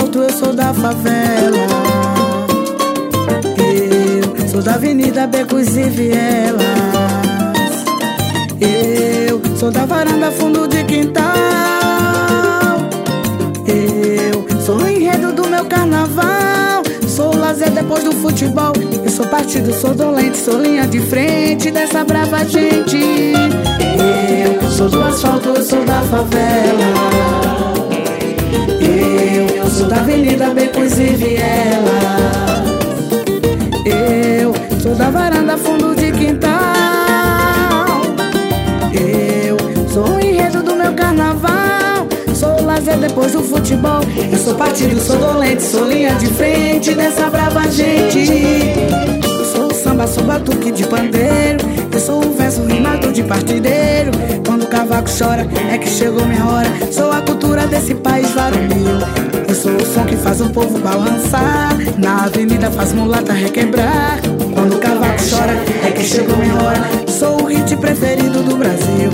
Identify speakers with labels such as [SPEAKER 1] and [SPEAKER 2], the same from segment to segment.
[SPEAKER 1] asfalto, eu sou da favela. Eu sou da avenida, becos e vielas. Eu sou da varanda, fundo de quintal. Eu sou o enredo do meu carnaval. Sou o lazer depois do futebol. Eu sou partido, sou dolente, sou linha de frente dessa brava gente. Eu sou do asfalto, eu sou da favela. Eu sou da avenida, becos e vielas. Eu sou da varanda, fundo de quintal. Eu sou o enredo do meu carnaval. Sou o lazer depois do futebol. Eu sou partido, sou dolente, sou linha de frente dessa brava gente. Eu sou o samba, sou batuque de pandeiro. Eu sou um verso rimado de partideiro. Quando o cavaco chora, é que chegou minha hora. Sou a cultura desse país varonil. Eu sou o som que faz o povo balançar. Na avenida faz mulata requebrar. Quando o cavaco chora, é que chegou minha hora. Sou o hit preferido do Brasil.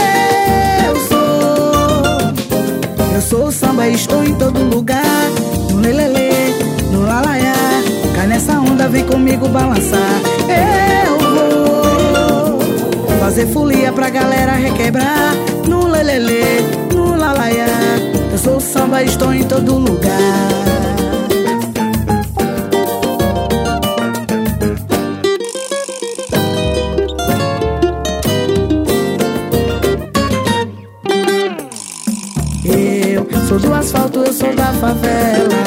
[SPEAKER 1] Eu sou o samba e estou em todo lugar. No lelele, no lalaiá. Cai nessa onda, vem comigo balançar. Eu vou fazer folia pra galera requebrar. No lelele, no lalaiá. Eu sou o samba e estou em todo lugar. Eu sou do asfalto, eu sou da favela.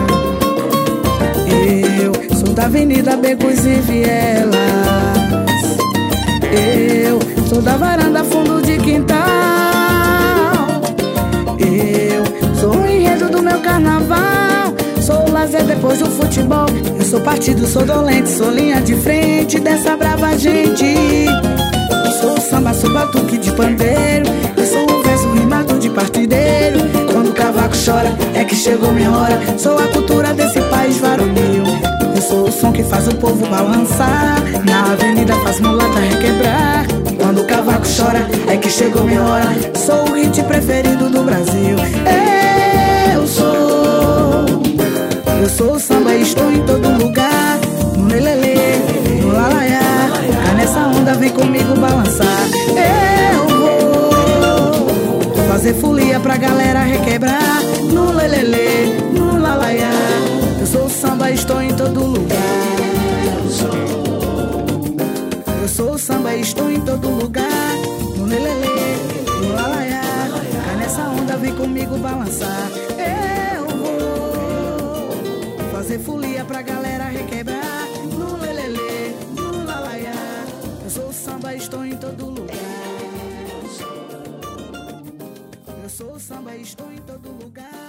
[SPEAKER 1] Eu sou da avenida, becos e vielas. Eu sou da varanda, fundo de quintal. Eu sou o enredo do meu carnaval. Sou o lazer depois do futebol. Eu sou partido, sou dolente, sou linha de frente dessa brava gente. Eu sou o samba, sou batuque de pandeiro. Eu sou um verso rimado de partideiro. Quando o cavaco chora, é que chegou minha hora. Sou a cultura desse país varonil. Eu sou o som que faz o povo balançar. Na avenida faz mulata requebrar. Quando o cavaco chora, é que chegou minha hora. Sou o hit preferido do Brasil. Eu sou o samba e estou em todo lugar. No lelele, no lalaiá. Cai nessa onda, vem comigo balançar. Eu vou fazer folia pra galera requebrar. No lelele, no lalaiá. Eu sou o samba e estou em todo lugar. Eu sou o samba e estou em todo lugar. No lelele, no lalaiá. Cai nessa onda, vem comigo balançar. Eu vou fazer folia pra galera requebrar. No lelele, no lalaiá. Eu sou o samba e estou em todo lugar. Eu sou o samba e estou em todo lugar.